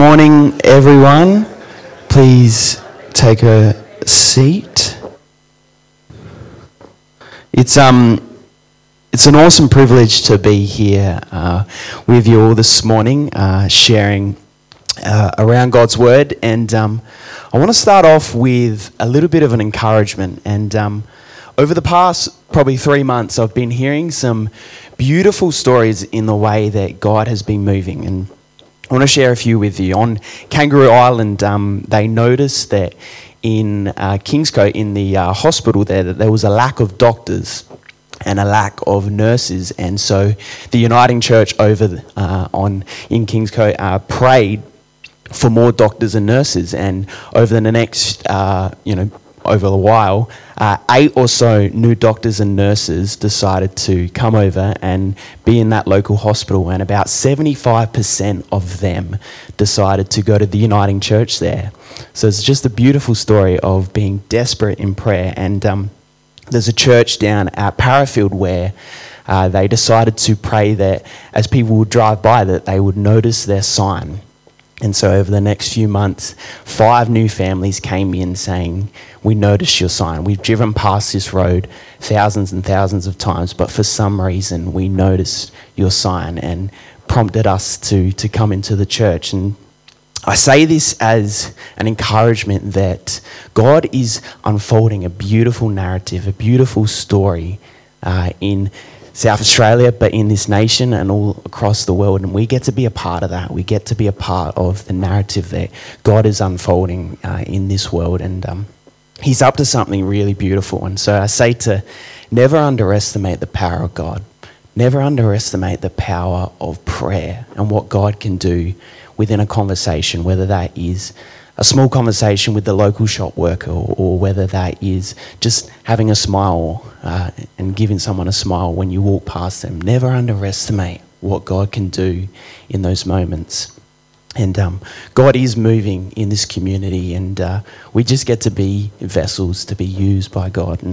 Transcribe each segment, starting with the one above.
Morning, everyone. Please take a seat. It's an awesome privilege to be here with you all this morning, sharing around God's Word. And I want to start off with a little bit of an encouragement. And over the past probably 3 months, I've been hearing some beautiful stories in the way that God has been moving. And I want to share a few with you. On Kangaroo Island, they noticed that in Kingscote, in the hospital there, that there was a lack of doctors and a lack of nurses. And so the Uniting Church over in Kingscote prayed for more doctors and nurses. And over the next, over a while, 8 or so new doctors and nurses decided to come over and be in that local hospital, and about 75% of them decided to go to the Uniting Church there. So it's just a beautiful story of being desperate in prayer. And there's a church down at Parafield where they decided to pray that as people would drive by, that they would notice their sign. And so over the next few months, 5 new families came in saying, "We noticed your sign. We've driven past this road thousands and thousands of times, but for some reason we noticed your sign," and prompted us to come into the church. And I say this as an encouragement that God is unfolding a beautiful narrative, a beautiful story in South Australia, but in this nation and all across the world. And we get to be a part of that. We get to be a part of the narrative that God is unfolding in this world. And He's up to something really beautiful. And so I say to never underestimate the power of God. Never underestimate the power of prayer and what God can do within a conversation, whether that is a small conversation with the local shop worker, or whether that is just having a smile and giving someone a smile when you walk past them. Never underestimate what God can do in those moments. And God is moving in this community, and we just get to be vessels to be used by God.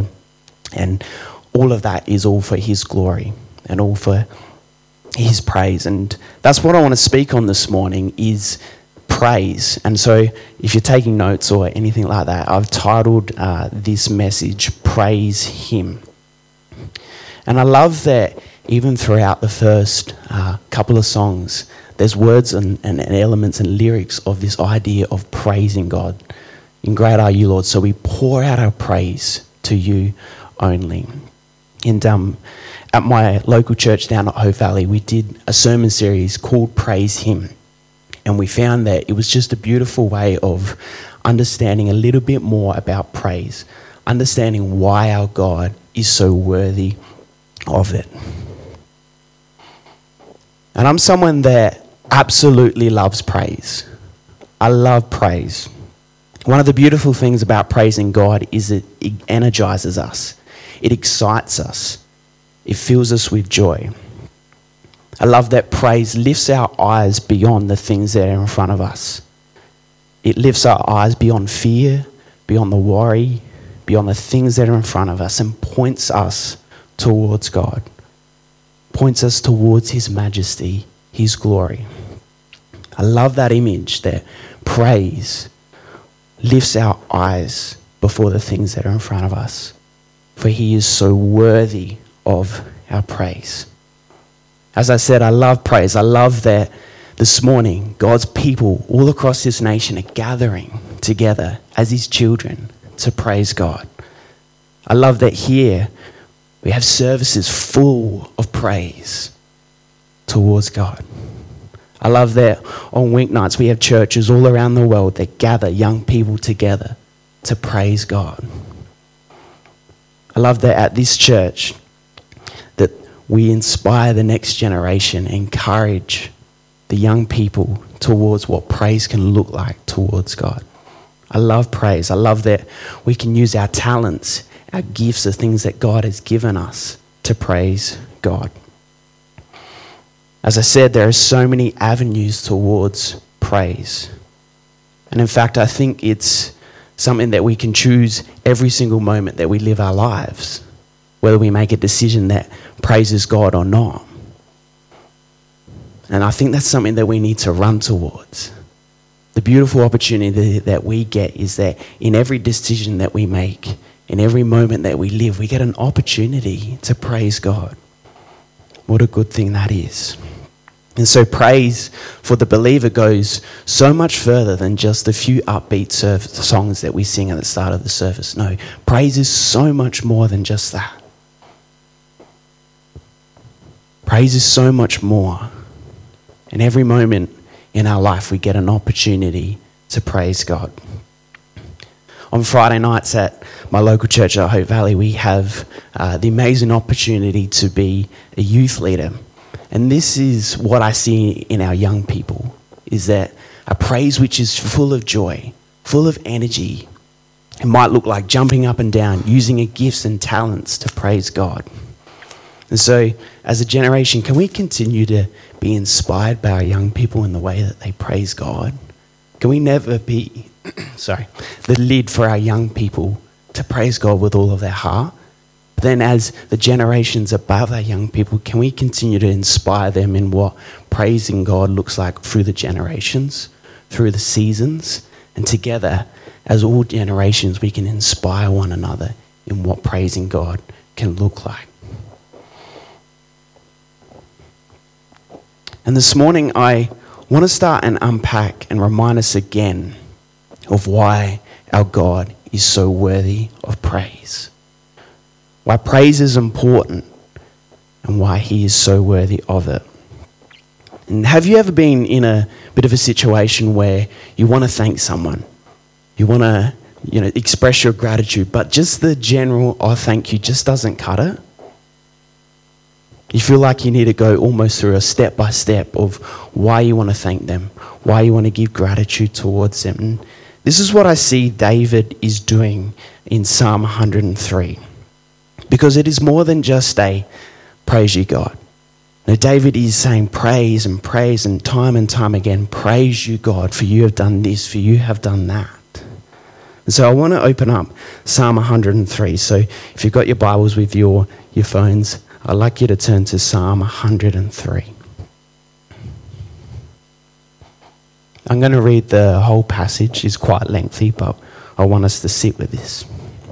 And all of that is all for His glory and all for His praise. And that's what I want to speak on this morning, is praise. And so if you're taking notes or anything like that, I've titled this message, Praise Him. And I love that even throughout the first couple of songs, there's words and elements and lyrics of this idea of praising God. And great are you, Lord, so we pour out our praise to you only. And at my local church down at Hope Valley, we did a sermon series called Praise Him. And we found that it was just a beautiful way of understanding a little bit more about praise, understanding why our God is so worthy of it. And I'm someone that absolutely loves praise. I love praise. One of the beautiful things about praising God is it energizes us. It excites us. It fills us with joy. I love that praise lifts our eyes beyond the things that are in front of us. It lifts our eyes beyond fear, beyond the worry, beyond the things that are in front of us, and points us towards God. Points us towards His majesty, His glory. I love that image that praise lifts our eyes before the things that are in front of us. For He is so worthy of our praise. As I said, I love praise. I love that this morning, God's people all across this nation are gathering together as His children to praise God. I love that here we have services full of praise towards God. I love that on weeknights we have churches all around the world that gather young people together to praise God. I love that at this church that we inspire the next generation, encourage the young people towards what praise can look like towards God. I love praise. I love that we can use our talents, our gifts, the things that God has given us to praise God. As I said, there are so many avenues towards praise. And in fact, I think it's something that we can choose every single moment that we live our lives, whether we make a decision that praises God or not. And I think that's something that we need to run towards. The beautiful opportunity that we get is that in every decision that we make, in every moment that we live, we get an opportunity to praise God. What a good thing that is. And so praise for the believer goes so much further than just a few upbeat songs that we sing at the start of the service. No, praise is so much more than just that. Praise is so much more. In every moment in our life, we get an opportunity to praise God. On Friday nights at my local church at Hope Valley, we have the amazing opportunity to be a youth leader. And this is what I see in our young people, is that a praise which is full of joy, full of energy. It might look like jumping up and down, using our gifts and talents to praise God. And so, as a generation, can we continue to be inspired by our young people in the way that they praise God? Can we never be, the lid for our young people to praise God with all of their heart? But then as the generations above our young people, can we continue to inspire them in what praising God looks like through the generations, through the seasons, and together, as all generations, we can inspire one another in what praising God can look like. And this morning, I want to start and unpack and remind us again of why our God is so worthy of praise. Why praise is important and why he is so worthy of it. And have you ever been in a bit of a situation where you want to thank someone? You want to, express your gratitude, but just the general, thank you just doesn't cut it? You feel like you need to go almost through a step-by-step of why you want to thank them, why you want to give gratitude towards them. And this is what I see David is doing in Psalm 103. Because it is more than just a praise you God. Now, David is saying praise and time again, praise you God, for you have done this, for you have done that. And so I want to open up Psalm 103. So if you've got your Bibles with your phones, I'd like you to turn to Psalm 103. I'm going to read the whole passage. It's quite lengthy, but I want us to sit with this.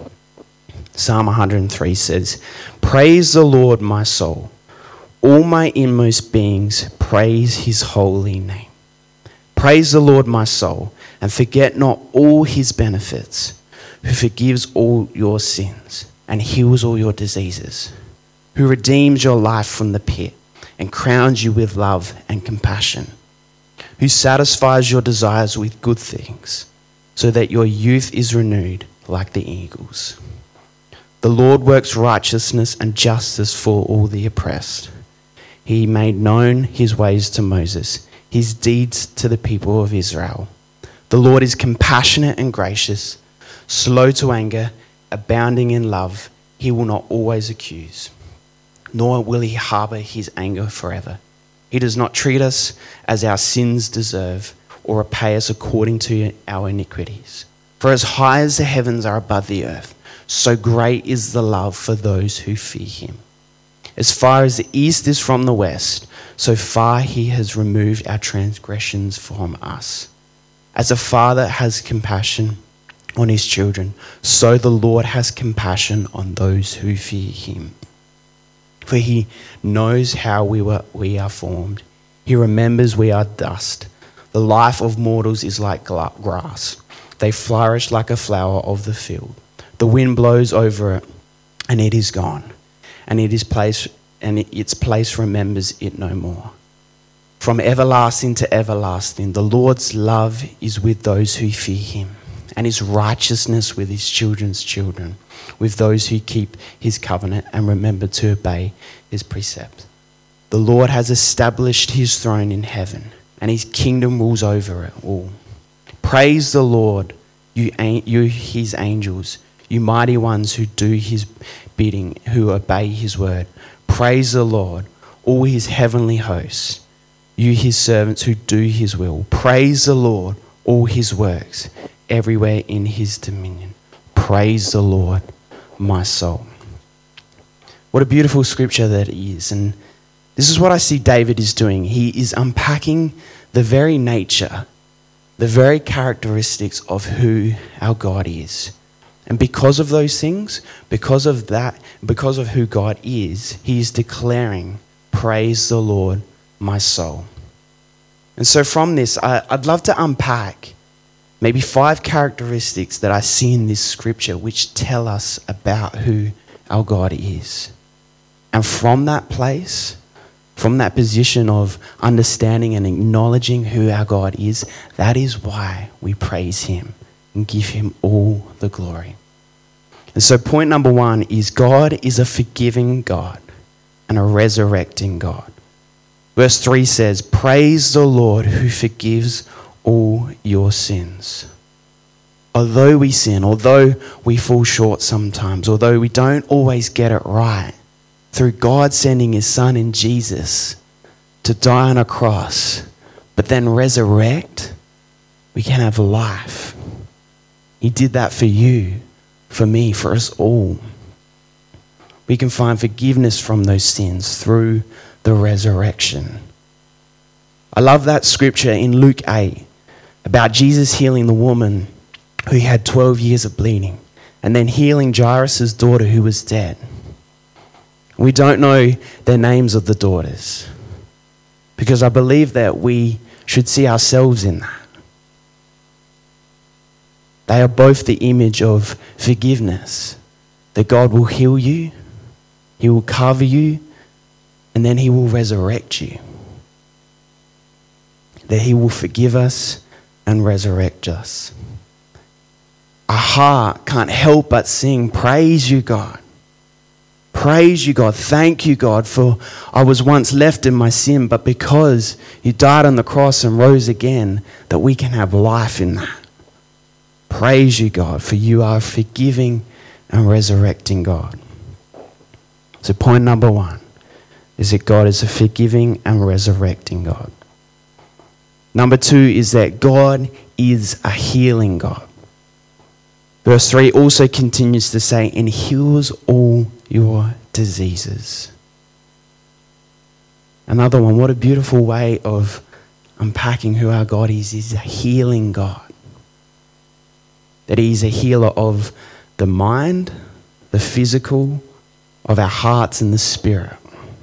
Psalm 103 says, "Praise the Lord, my soul. All my inmost beings, praise his holy name. Praise the Lord, my soul, and forget not all his benefits, who forgives all your sins and heals all your diseases, who redeems your life from the pit and crowns you with love and compassion, who satisfies your desires with good things, so that your youth is renewed like the eagles. The Lord works righteousness and justice for all the oppressed. He made known his ways to Moses, his deeds to the people of Israel. The Lord is compassionate and gracious, slow to anger, abounding in love. He will not always accuse, nor will he harbor his anger forever. He does not treat us as our sins deserve, or repay us according to our iniquities. For as high as the heavens are above the earth, so great is the love for those who fear him. As far as the east is from the west, so far he has removed our transgressions from us. As a father has compassion on his children, so the Lord has compassion on those who fear him. For he knows how we are formed. He remembers we are dust. The life of mortals is like grass. They flourish like a flower of the field. The wind blows over it, and it is gone, and its place remembers it no more. From everlasting to everlasting, the Lord's love is with those who fear him, and his righteousness with his children's children, with those who keep his covenant and remember to obey his precepts. The Lord has established his throne in heaven, and his kingdom rules over it all. Praise the Lord, you his angels, you mighty ones who do his bidding, who obey his word. Praise the Lord, all his heavenly hosts, you his servants who do his will. Praise the Lord, all his works, everywhere in his dominion. Praise the Lord, my soul. What a beautiful scripture that is. And this is what I see David is doing. He is unpacking the very nature the very characteristics of who our God is. And because of those things, because of that, because of who God is, he is declaring, praise the Lord, my soul. And so from this, I'd love to unpack maybe 5 characteristics that I see in this scripture which tell us about who our God is. And from that place, from that position of understanding and acknowledging who our God is, that is why we praise him and give him all the glory. And so point number 1 is God is a forgiving God and a resurrecting God. Verse 3 says, praise the Lord who forgives all your sins. Although we sin, although we fall short sometimes, although we don't always get it right, through God sending his son in Jesus to die on a cross, but then resurrect, we can have life. He did that for you, for me, for us all. We can find forgiveness from those sins through the resurrection. I love that scripture in Luke 8 about Jesus healing the woman who had 12 years of bleeding and then healing Jairus' daughter who was dead. We don't know the names of the daughters because I believe that we should see ourselves in that. They are both the image of forgiveness, that God will heal you, he will cover you, and then he will resurrect you. That he will forgive us and resurrect us. Our heart can't help but sing, praise you, God. Praise you, God. Thank you, God, for I was once left in my sin, but because you died on the cross and rose again, that we can have life in that. Praise you, God, for you are a forgiving and resurrecting God. So point number 1 is that God is a forgiving and resurrecting God. Number 2 is that God is a healing God. Verse 3 also continues to say, and heals all your diseases. Another one, what a beautiful way of unpacking who our God is. He's a healing God. That he's a healer of the mind, the physical, of our hearts and the spirit.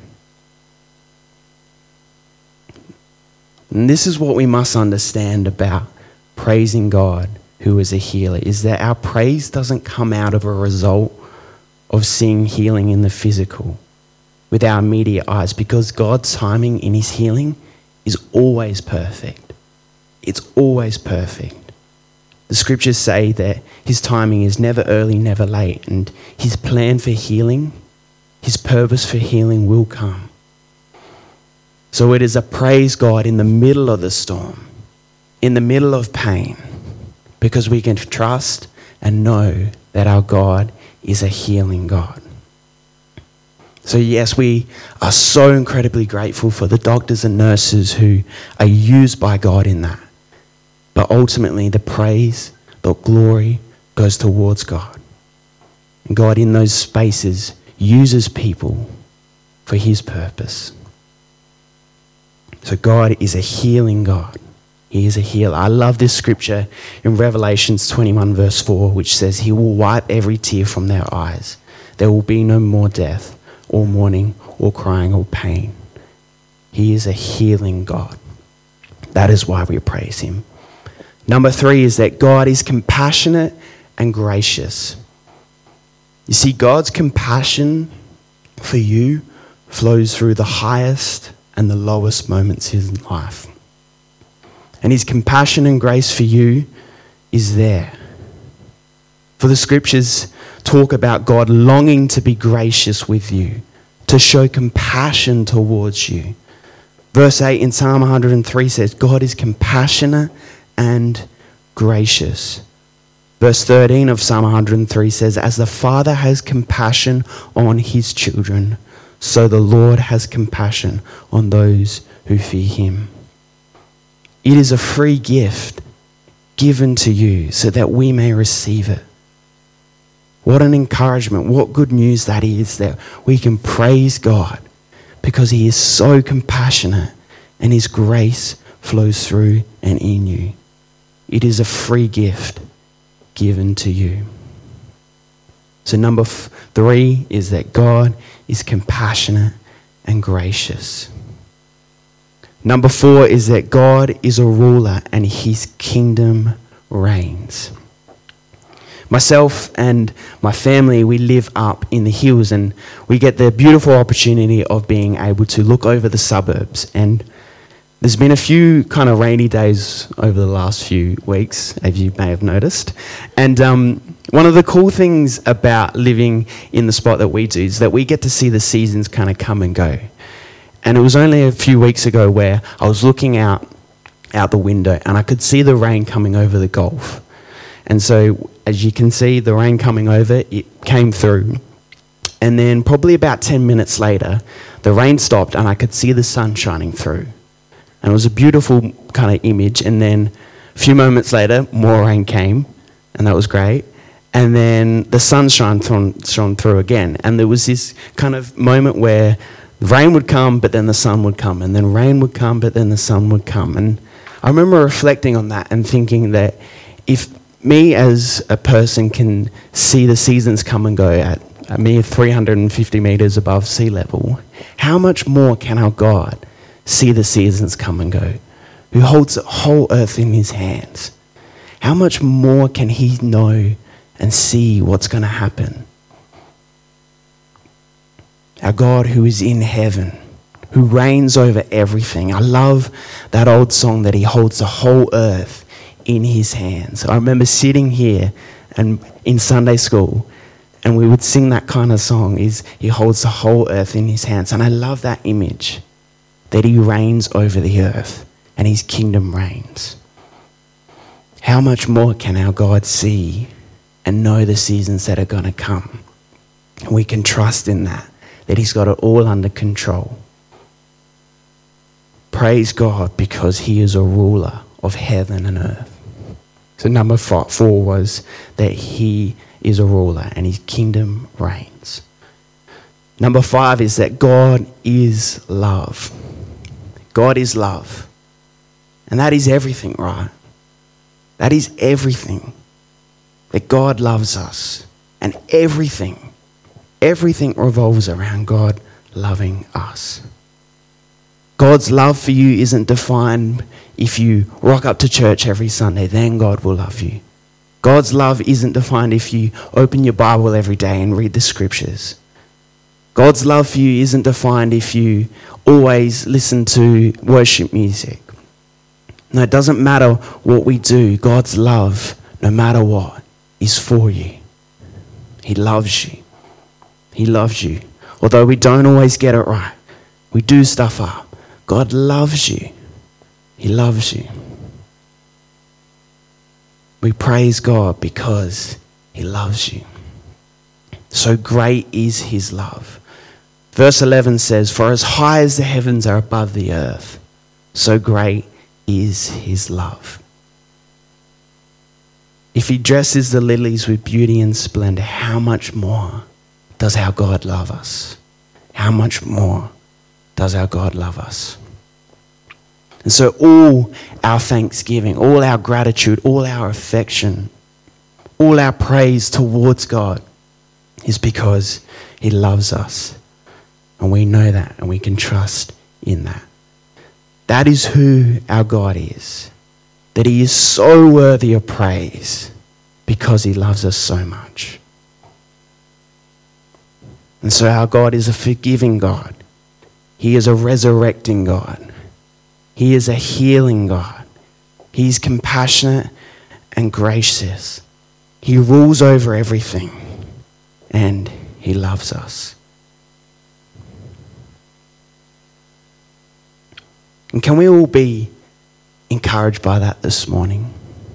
And this is what we must understand about praising God, who is a healer, is that our praise doesn't come out of a result of seeing healing in the physical with our immediate eyes, because God's timing in his healing is always perfect. It's always perfect. The scriptures say that his timing is never early, never late, and his plan for healing, his purpose for healing will come. So it is a praise God in the middle of the storm, in the middle of pain, because we can trust and know that our God is a healing God. So yes, we are so incredibly grateful for the doctors and nurses who are used by God in that. But ultimately the praise, the glory goes towards God. And God in those spaces uses people for his purpose. So God is a healing God. He is a healer. I love this scripture in Revelations 21 verse 4, which says, he will wipe every tear from their eyes. There will be no more death, or mourning, or crying, or pain. He is a healing God. That is why we praise him. Number 3 is that God is compassionate and gracious. You see, God's compassion for you flows through the highest and the lowest moments in life. And his compassion and grace for you is there. For the scriptures talk about God longing to be gracious with you, to show compassion towards you. Verse 8 in Psalm 103 says, God is compassionate and gracious. Verse 13 of Psalm 103 says, as the Father has compassion on his children, so the Lord has compassion on those who fear him. It is a free gift given to you so that we may receive it. What an encouragement, what good news that is, that we can praise God because he is so compassionate and his grace flows through and in you. It is a free gift given to you. So number 3 is that God is compassionate and gracious. Number 4 is that God is a ruler and his kingdom reigns. Myself and my family, we live up in the hills, and we get the beautiful opportunity of being able to look over the suburbs. And there's been a few kind of rainy days over the last few weeks, as you may have noticed. And one of the cool things about living in the spot that we do is that we get to see the seasons kind of come and go. And it was only a few weeks ago where I was looking out the window and I could see the rain coming over the Gulf. And so, as you can see, the rain coming over, it came through. And then probably about 10 minutes later, the rain stopped and I could see the sun shining through. And it was a beautiful kind of image. And then a few moments later, more rain came, and that was great. And then the sun shone through again. And there was this kind of moment where rain would come, but then the sun would come. And then rain would come, but then the sun would come. And I remember reflecting on that and thinking that if me as a person can see the seasons come and go at a mere 350 meters above sea level, how much more can our God see the seasons come and go, who holds the whole earth in his hands? How much more can he know and see what's going to happen? Our God who is in heaven, who reigns over everything. I love that old song that he holds the whole earth in his hands. I remember sitting here and in Sunday school, and we would sing that kind of song, is he holds the whole earth in his hands. And I love that image, that he reigns over the earth and his kingdom reigns. How much more can our God see and know the seasons that are going to come? And we can trust in that he's got it all under control. Praise God, because he is a ruler of heaven and earth. So number 4 was that he is a ruler and his kingdom reigns. Number 5 is that God is love. God is love. And that is everything, right? That is everything. That God loves us. And everything revolves around God loving us. God's love for you isn't defined if you rock up to church every Sunday, then God will love you. God's love isn't defined if you open your Bible every day and read the scriptures. God's love for you isn't defined if you always listen to worship music. No, it doesn't matter what we do. God's love, no matter what, is for you. He loves you. He loves you. Although we don't always get it right, we do stuff up, God loves you. He loves you. We praise God because he loves you. So great is his love. Verse 11 says, "For as high as the heavens are above the earth, so great is his love." If he dresses the lilies with beauty and splendor, how much more does our God love us? How much more does our God love us? And so all our thanksgiving, all our gratitude, all our affection, all our praise towards God is because he loves us. And we know that and we can trust in that. That is who our God is. That he is so worthy of praise because he loves us so much. And so our God is a forgiving God. He is a resurrecting God. He is a healing God. He's compassionate and gracious. He rules over everything and he loves us. And can we all be encouraged by that this morning?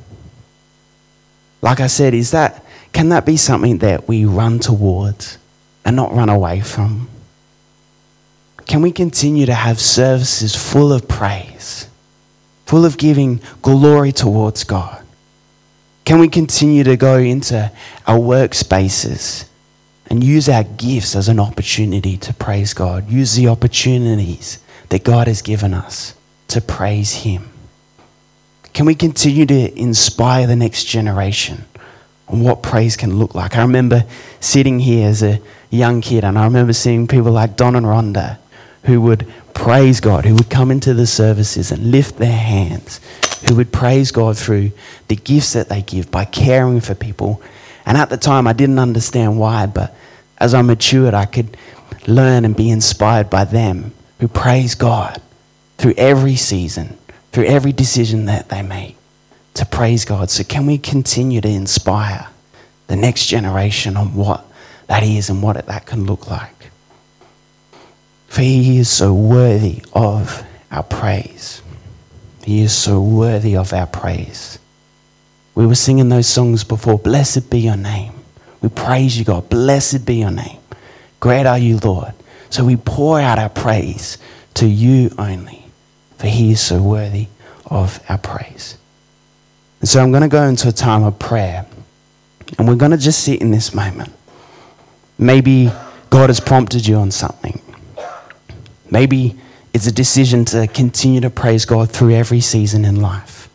Like I said, can that be something that we run towards and not run away from? Can we continue to have services full of praise, full of giving glory towards God? Can we continue to go into our workspaces and use our gifts as an opportunity to praise God? Use the opportunities that God has given us to praise him. Can we continue to inspire the next generation on what praise can look like? I remember sitting here as a young kid, and I remember seeing people like Don and Rhonda who would praise God, who would come into the services and lift their hands, who would praise God through the gifts that they give by caring for people. And at the time, I didn't understand why, but as I matured, I could learn and be inspired by them who praise God through every season, through every decision that they make, to praise God. So can we continue to inspire the next generation on what that is and what that can look like? For he is so worthy of our praise. He is so worthy of our praise. We were singing those songs before. Blessed be your name. We praise you, God. Blessed be your name. Great are you, Lord. So we pour out our praise to you only, for he is so worthy of our praise. And so I'm going to go into a time of prayer, and we're going to just sit in this moment. Maybe God has prompted you on something. Maybe it's a decision to continue to praise God through every season in life.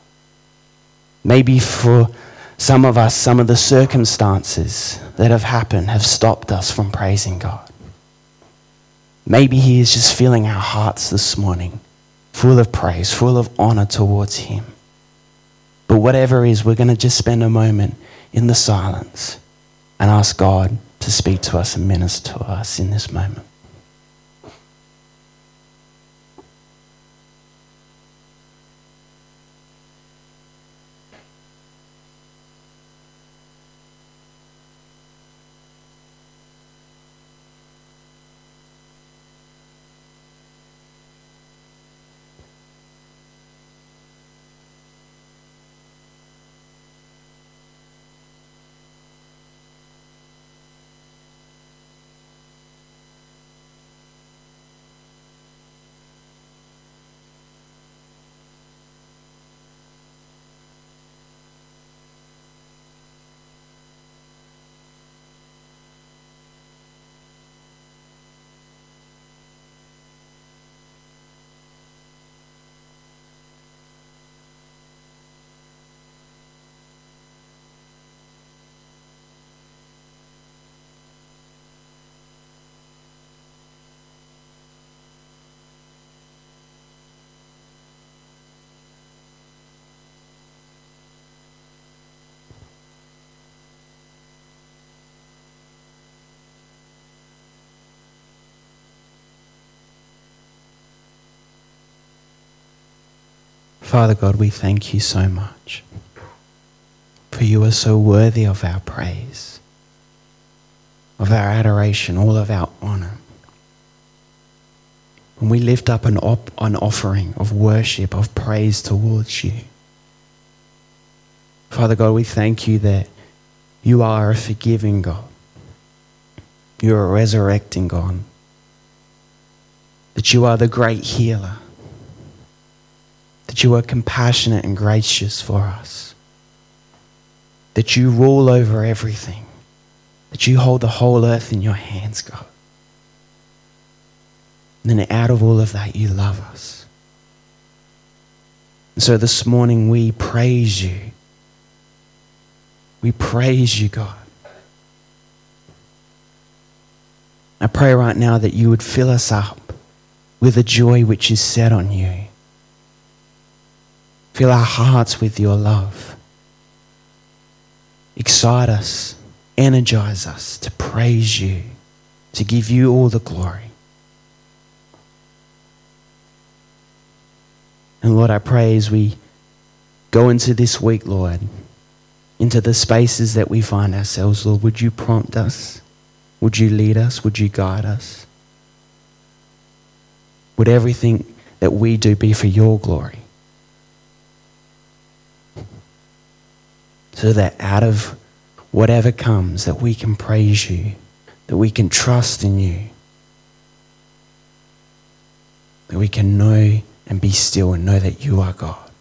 Maybe for some of us, some of the circumstances that have happened have stopped us from praising God. Maybe he is just filling our hearts this morning, full of praise, full of honor towards him. But whatever it is, we're going to just spend a moment in the silence and ask God to speak to us and minister to us in this moment. Father God, we thank you so much, for you are so worthy of our praise, of our adoration, all of our honor. And we lift up an offering of worship, of praise towards you. Father God, we thank you that you are a forgiving God. You're a resurrecting God. That you are the great healer. That you are compassionate and gracious for us. That you rule over everything. That you hold the whole earth in your hands, God. And then out of all of that, you love us. And so this morning we praise you. We praise you, God. I pray right now that you would fill us up with a joy which is set on you. Fill our hearts with your love. Excite us, energize us to praise you, to give you all the glory. And Lord, I pray as we go into this week, Lord, into the spaces that we find ourselves, Lord, would you prompt us? Would you lead us? Would you guide us? Would everything that we do be for your glory? So that out of whatever comes, that we can praise you, that we can trust in you, that we can know and be still and know that you are God.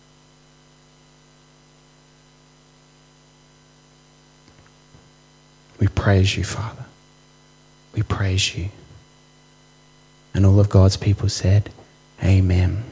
We praise you, Father. We praise you. And all of God's people said, Amen.